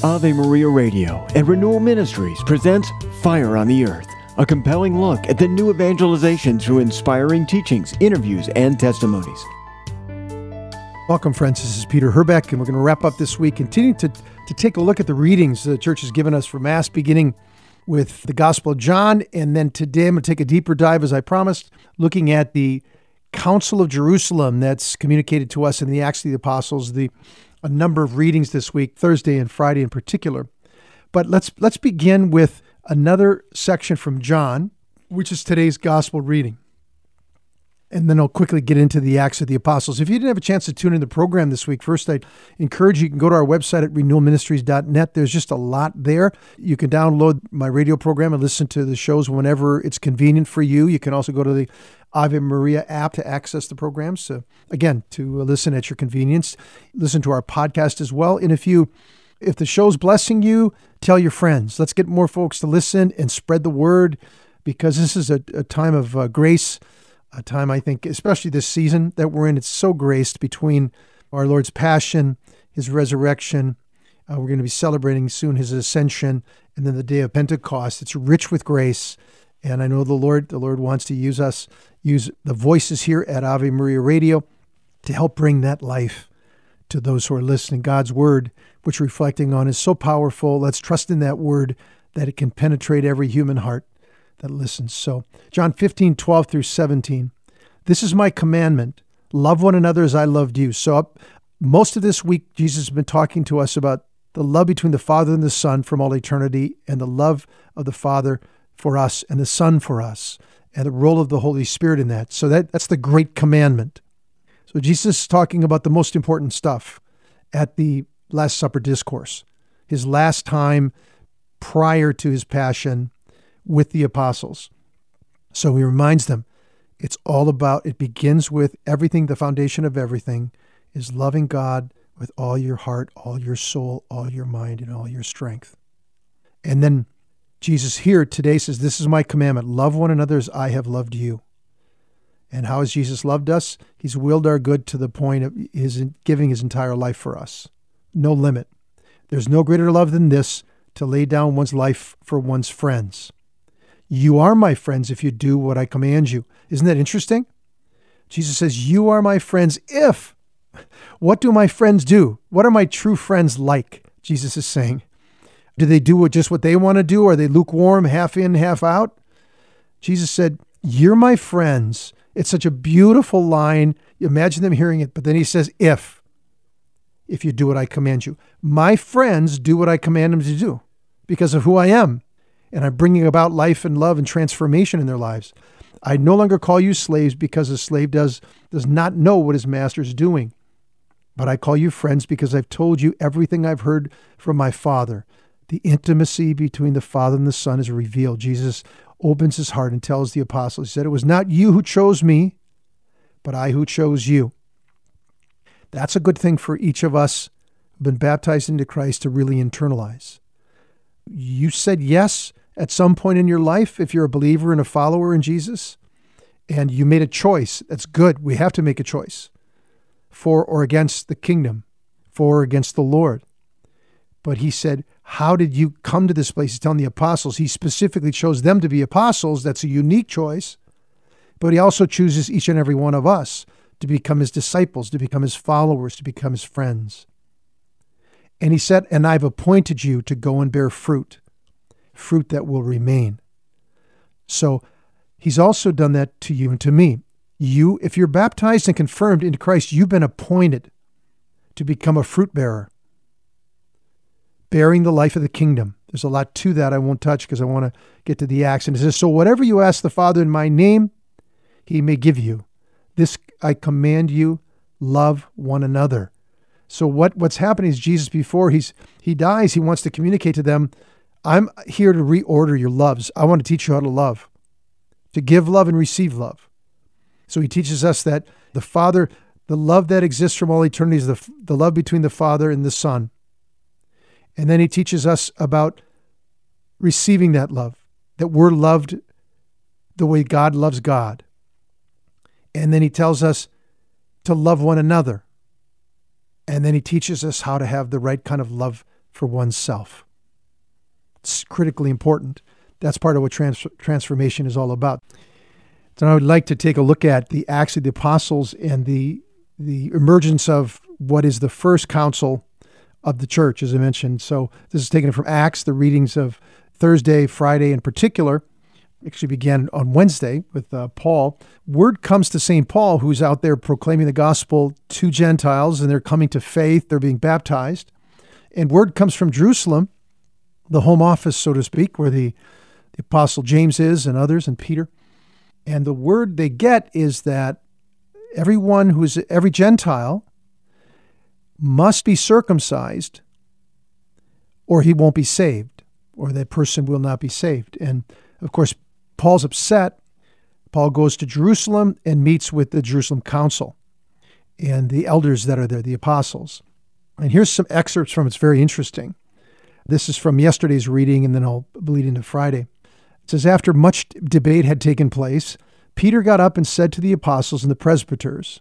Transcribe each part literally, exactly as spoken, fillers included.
Ave Maria Radio and Renewal Ministries presents Fire on the Earth, a compelling look at the new evangelization through inspiring teachings, interviews, and testimonies. Welcome, friends. This is Peter Herbeck, and we're going to wrap up this week, continuing to, to take a look at the readings the church has given us for Mass, beginning with the Gospel of John, and then today I'm going to take a deeper dive, as I promised, looking at the Council of Jerusalem that's communicated to us in the Acts of the Apostles, the a number of readings this week, Thursday and Friday in particular. But let's let's begin with another section from John, which is today's Gospel reading. And then I'll quickly get into the Acts of the Apostles. If you didn't have a chance to tune in the program this week, first I'd encourage you, you can go to our website at renewal ministries dot net. There's just a lot there. You can download my radio program and listen to the shows whenever it's convenient for you. You can also go to the Ave Maria app to access the programs. So again, to listen at your convenience. Listen to our podcast as well. And if you, if the show's blessing you, tell your friends. Let's get more folks to listen and spread the word, because this is a, a time of uh, grace. A time, I think, especially this season that we're in, it's so graced between our Lord's passion, his resurrection. Uh, we're going to be celebrating soon his ascension, and then the day of Pentecost. It's rich with grace, and I know the Lord, the Lord wants to use us, use the voices here at Ave Maria Radio to help bring that life to those who are listening. God's word, which we're reflecting on, is so powerful. Let's trust in that word that it can penetrate every human heart that listens. So John fifteen, twelve through seventeen. This is my commandment. Love one another as I loved you. So up, most of this week, Jesus has been talking to us about the love between the Father and the Son from all eternity, and the love of the Father for us and the Son for us, and the role of the Holy Spirit in that. So that, that's the great commandment. So Jesus is talking about the most important stuff at the Last Supper discourse, his last time prior to his passion with the apostles. So he reminds them, it's all about, it begins with everything, the foundation of everything is loving God with all your heart, all your soul, all your mind, and all your strength. And then Jesus here today says, this is my commandment, love one another as I have loved you. And how has Jesus loved us? He's willed our good to the point of his giving his entire life for us. No limit. There's no greater love than this, to lay down one's life for one's friends. You are my friends if you do what I command you. Isn't that interesting? Jesus says, you are my friends if. What do my friends do? What are my true friends like? Jesus is saying. Do they do just what they want to do? Are they lukewarm, half in, half out? Jesus said, you're my friends. It's such a beautiful line. You imagine them hearing it, but then he says, if. If you do what I command you. My friends do what I command them to do because of who I am. And I'm bringing about life and love and transformation in their lives. I no longer call you slaves, because a slave does, does not know what his master is doing. But I call you friends because I've told you everything I've heard from my Father. The intimacy between the Father and the Son is revealed. Jesus opens his heart and tells the apostles, he said, it was not you who chose me, but I who chose you. That's a good thing for each of us who've been baptized into Christ to really internalize. You said yes at some point in your life, if you're a believer and a follower in Jesus, and you made a choice. That's good. We have to make a choice for or against the kingdom, for or against the Lord. But he said, how did you come to this place? He's telling the apostles. He specifically chose them to be apostles. That's a unique choice. But he also chooses each and every one of us to become his disciples, to become his followers, to become his friends. And he said, and I've appointed you to go and bear fruit, fruit that will remain. So he's also done that to you and to me. You, if you're baptized and confirmed into Christ, you've been appointed to become a fruit bearer, bearing the life of the kingdom. There's a lot to that I won't touch because I want to get to the Acts. And it says, so whatever you ask the Father in my name, he may give you. This I command you, love one another. So what, what's happening is Jesus, before he's he dies, he wants to communicate to them, I'm here to reorder your loves. I want to teach you how to love, to give love and receive love. So he teaches us that the Father, the love that exists from all eternity is the, the love between the Father and the Son. And then he teaches us about receiving that love, that we're loved the way God loves God. And then he tells us to love one another. And then he teaches us how to have the right kind of love for oneself. It's critically important. That's part of what trans- transformation is all about. So I would like to take a look at the Acts of the Apostles and the the emergence of what is the first council of the church, as I mentioned. So this is taken from Acts. The readings of Thursday, Friday in particular actually began on Wednesday with uh, Paul. Word comes to Saint Paul, who's out there proclaiming the gospel to Gentiles, and they're coming to faith. They're being baptized. And word comes from Jerusalem, the home office, so to speak, where the, the Apostle James is and others and Peter. And the word they get is that everyone who's every Gentile must be circumcised or he won't be saved, or that person will not be saved. And of course, Paul's upset. Paul goes to Jerusalem and meets with the Jerusalem council and the elders that are there, the apostles. And here's some excerpts from it. It's very interesting. This is from yesterday's reading, and then I'll bleed into Friday. It says, after much debate had taken place, Peter got up and said to the apostles and the presbyters,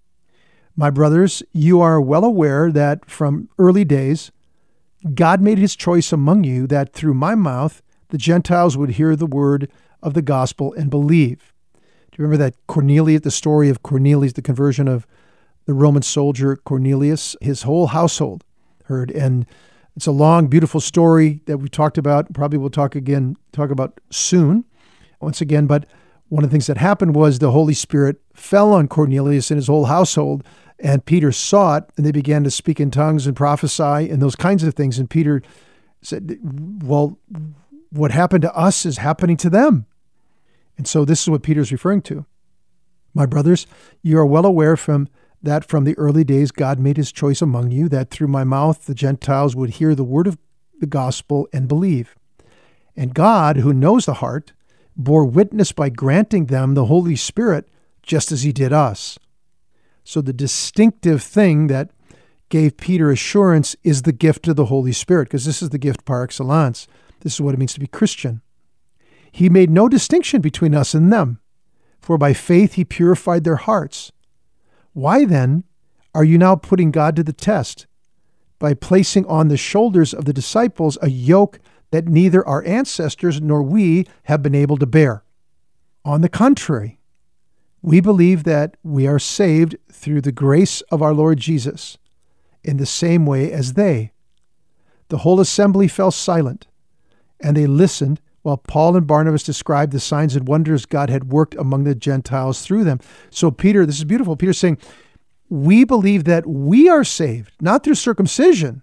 my brothers, you are well aware that from early days, God made his choice among you that through my mouth, the Gentiles would hear the word of the gospel and believe. Do you remember that Cornelius, the story of Cornelius, the conversion of the Roman soldier Cornelius? His whole household heard. And it's a long, beautiful story that we talked about. Probably we'll talk again, talk about soon, once again. But one of the things that happened was the Holy Spirit fell on Cornelius and his whole household, and Peter saw it, and they began to speak in tongues and prophesy and those kinds of things. And Peter said, well, what happened to us is happening to them. And so this is what Peter's referring to. My brothers, you are well aware from that from the early days God made his choice among you, that through my mouth the Gentiles would hear the word of the gospel and believe. And God, who knows the heart, bore witness by granting them the Holy Spirit, just as he did us. So the distinctive thing that gave Peter assurance is the gift of the Holy Spirit, because this is the gift par excellence. This is what it means to be Christian. He made no distinction between us and them, for by faith he purified their hearts. Why then are you now putting God to the test by placing on the shoulders of the disciples a yoke that neither our ancestors nor we have been able to bear? On the contrary, we believe that we are saved through the grace of our Lord Jesus in the same way as they. The whole assembly fell silent, and they listened while Paul and Barnabas described the signs and wonders God had worked among the Gentiles through them. So Peter, this is beautiful. Peter's saying, we believe that we are saved, not through circumcision,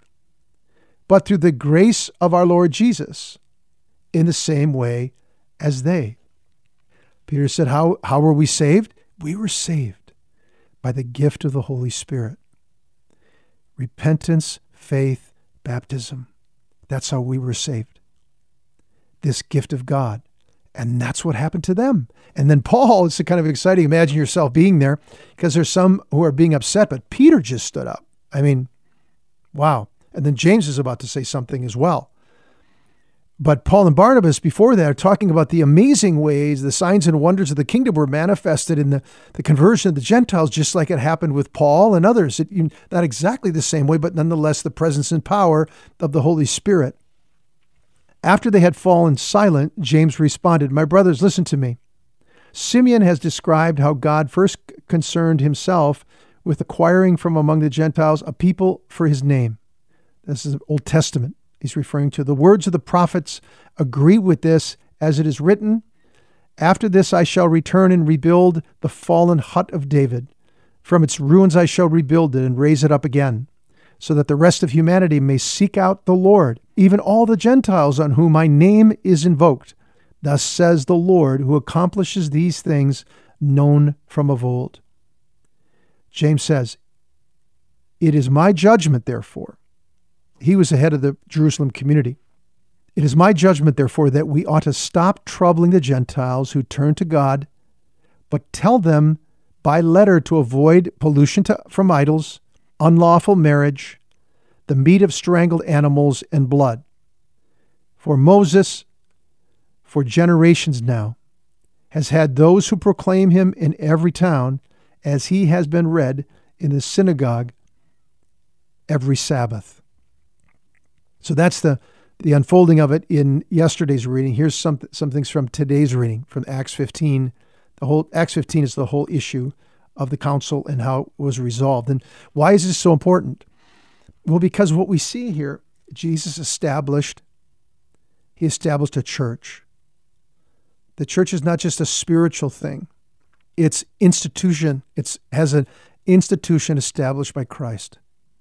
but through the grace of our Lord Jesus in the same way as they. Peter said, how, how were we saved? We were saved by the gift of the Holy Spirit. Repentance, faith, baptism. That's how we were saved. This gift of God. And that's what happened to them. And then Paul, it's kind of exciting. Imagine yourself being there, because there's some who are being upset, but Peter just stood up. I mean, wow. And then James is about to say something as well. But Paul and Barnabas before that are talking about the amazing ways the signs and wonders of the kingdom were manifested in the, the conversion of the Gentiles, just like it happened with Paul and others. It, not exactly the same way, but nonetheless the presence and power of the Holy Spirit. After they had fallen silent, James responded, my brothers, listen to me. Simeon has described how God first concerned himself with acquiring from among the Gentiles a people for his name. This is Old Testament. He's referring to the words of the prophets agree with this, as it is written, after this I shall return and rebuild the fallen hut of David. From its ruins I shall rebuild it and raise it up again, so that the rest of humanity may seek out the Lord, even all the Gentiles on whom my name is invoked. Thus says the Lord, who accomplishes these things known from of old. James says, it is my judgment, therefore. He was the head of the Jerusalem community. It is my judgment, therefore, that we ought to stop troubling the Gentiles who turn to God, but tell them by letter to avoid pollution to, from idols, unlawful marriage, the meat of strangled animals, and blood. For Moses, for generations now, has had those who proclaim him in every town, as he has been read in the synagogue every Sabbath. So that's the, the unfolding of it in yesterday's reading. Here's some, some things from today's reading, from Acts fifteen. The whole Acts fifteen is the whole issue of the council and how it was resolved. And why is this so important? Well, because what we see here, Jesus established, he established a church. The church is not just a spiritual thing. It's institution. It has an institution established by Christ.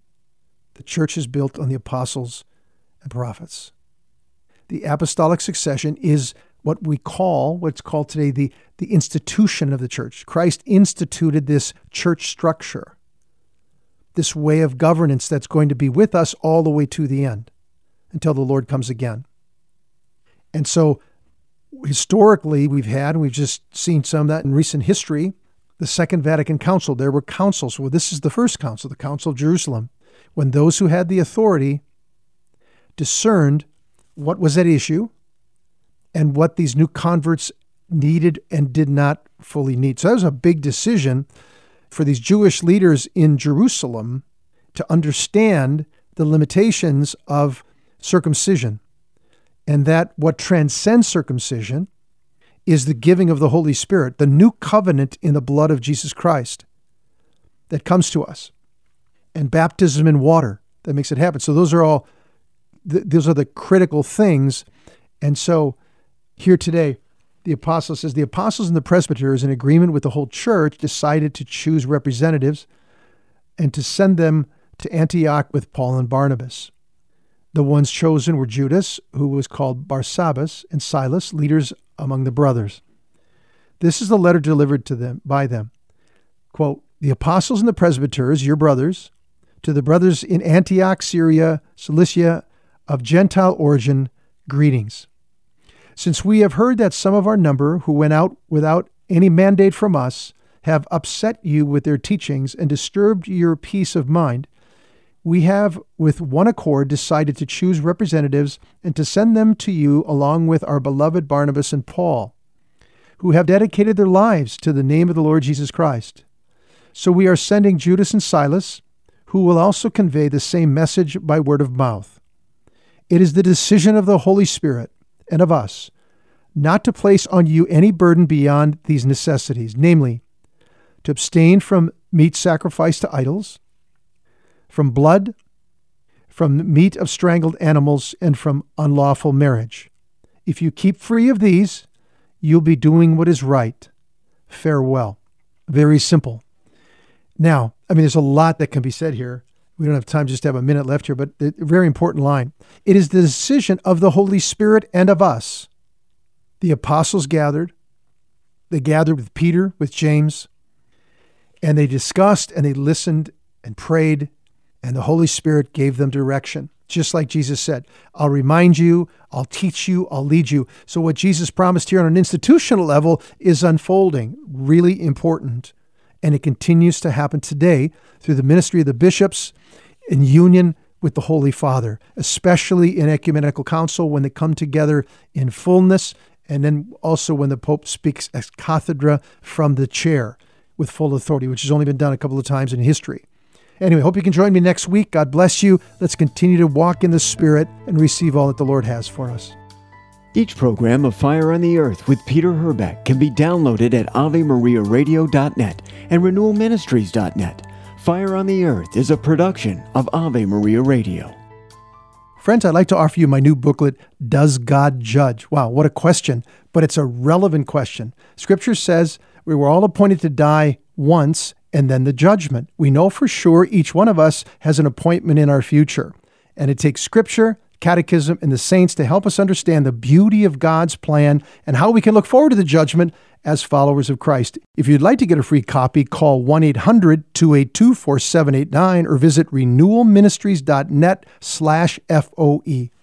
The church is built on the apostles and prophets. The apostolic succession is what we call, what's called today, the, the institution of the church. Christ instituted this church structure, this way of governance that's going to be with us all the way to the end, until the Lord comes again. And so, historically, we've had, and we've just seen some of that in recent history, the Second Vatican Council. There were councils. Well, this is the first council, the Council of Jerusalem, when those who had the authority discerned what was at issue and what these new converts needed and did not fully need. So that was a big decision for these Jewish leaders in Jerusalem to understand the limitations of circumcision, and that what transcends circumcision is the giving of the Holy Spirit, the new covenant in the blood of Jesus Christ that comes to us, and baptism in water that makes it happen. So those are all, th- those are the critical things. And so here today, the apostle says, the apostles and the presbyters, in agreement with the whole church, decided to choose representatives and to send them to Antioch with Paul and Barnabas. The ones chosen were Judas, who was called Barsabbas, and Silas, leaders among the brothers. This is the letter delivered to them by them. Quote, the apostles and the presbyters, your brothers, to the brothers in Antioch, Syria, Cilicia, of Gentile origin, greetings. Since we have heard that some of our number who went out without any mandate from us have upset you with their teachings and disturbed your peace of mind, we have with one accord decided to choose representatives and to send them to you along with our beloved Barnabas and Paul, who have dedicated their lives to the name of the Lord Jesus Christ. So we are sending Judas and Silas, who will also convey the same message by word of mouth. It is the decision of the Holy Spirit and of us not to place on you any burden beyond these necessities, namely, to abstain from meat sacrificed to idols, from blood, from meat of strangled animals, and from unlawful marriage. If you keep free of these, you'll be doing what is right. Farewell. Very simple. Now, I mean, there's a lot that can be said here. We don't have time just to have a minute left here, but a very important line. It is the decision of the Holy Spirit and of us. The apostles gathered. They gathered with Peter, with James, and they discussed and they listened and prayed, and the Holy Spirit gave them direction. Just like Jesus said, I'll remind you, I'll teach you, I'll lead you. So what Jesus promised here on an institutional level is unfolding, really important. And it continues to happen today through the ministry of the bishops in union with the Holy Father, especially in ecumenical council when they come together in fullness, and then also when the Pope speaks ex cathedra from the chair with full authority, which has only been done a couple of times in history. Anyway, hope you can join me next week. God bless you. Let's continue to walk in the Spirit and receive all that the Lord has for us. Each program of Fire on the Earth with Peter Herbeck can be downloaded at ave maria radio dot net and renewal ministries dot net. Fire on the Earth is a production of Ave Maria Radio. Friends, I'd like to offer you my new booklet, Does God Judge? Wow, what a question, but it's a relevant question. Scripture says we were all appointed to die once and then the judgment. We know for sure each one of us has an appointment in our future, and it takes Scripture, Catechism, and the saints to help us understand the beauty of God's plan and how we can look forward to the judgment as followers of Christ. If you'd like to get a free copy, call one eight hundred two eight two four seven eight nine or visit renewal ministries dot net slash F O E.